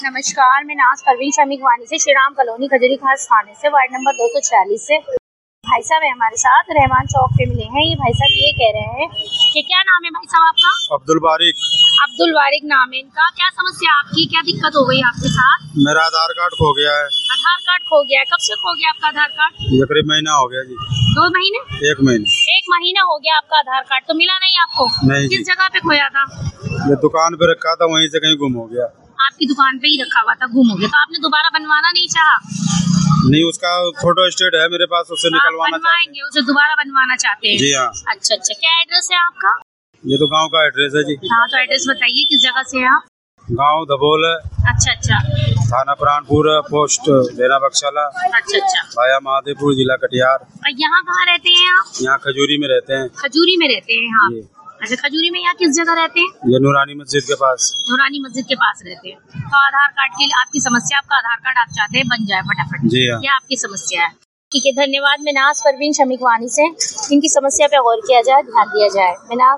नमस्कार, मैं नाज परवीन शमीकवानी से श्री राम कॉलोनी खजूरी खास थाने से वार्ड नंबर 246 से। भाई साहब है हमारे साथ रहमान चौक पे मिले हैं। ये भाई साहब ये कह रहे हैं कि क्या नाम है भाई साहब आपका? अब्दुल बारिक। अब्दुल बारिक नाम है इनका। क्या समस्या आपकी, क्या दिक्कत हो गई आपके साथ? मेरा आधार कार्ड खो गया है। आधार कार्ड खो गया है? कब से खो गया आपका आधार कार्ड? ये करीब महीना हो गया जी। 2 महीने? 1 महीने। 1 महीना हो गया आपका आधार कार्ड, तो मिला नहीं आपको? नहीं। किस जगह पे खोया था? ये दुकान पे रखा था, वहीं से कहीं गुम हो गया। आपकी दुकान पे ही रखा हुआ था, गुम हो गया, तो आपने दोबारा बनवाना नहीं चाहा? नहीं, उसका फोटो स्टेट है मेरे पास, उससे निकलवाना बनवाएंगे, उसे दोबारा बनवाना चाहते हैं? जी हाँ। अच्छा, क्या एड्रेस है आपका? ये तो गांव का एड्रेस है जी। हाँ, तो एड्रेस बताइए, किस जगह से है आप? गांव धबोल है। अच्छा। थाना प्राणपुर, पोस्ट देना बक्शाला। अच्छा। भाया महादेवपुर, जिला कटिहार। और यहाँ कहाँ रहते हैं आप? यहाँ खजूरी में रहते हैं। खजूरी में रहते हैं यहाँ? अच्छा, खजूरी में यहाँ किस जगह रहते हैं? ये नूरानी मस्जिद के पास। नूरानी मस्जिद के पास रहते हैं। तो आधार कार्ड के लिए आपकी समस्या, आपका आधार कार्ड आप चाहते हैं बन जाए फटाफट? जी हाँ। ये आपकी समस्या है। ठीक है, धन्यवाद। मैं नाज परवीन शमीकवानी से। इनकी समस्या पे गौर किया जाए, ध्यान दिया जाए। मैं नाज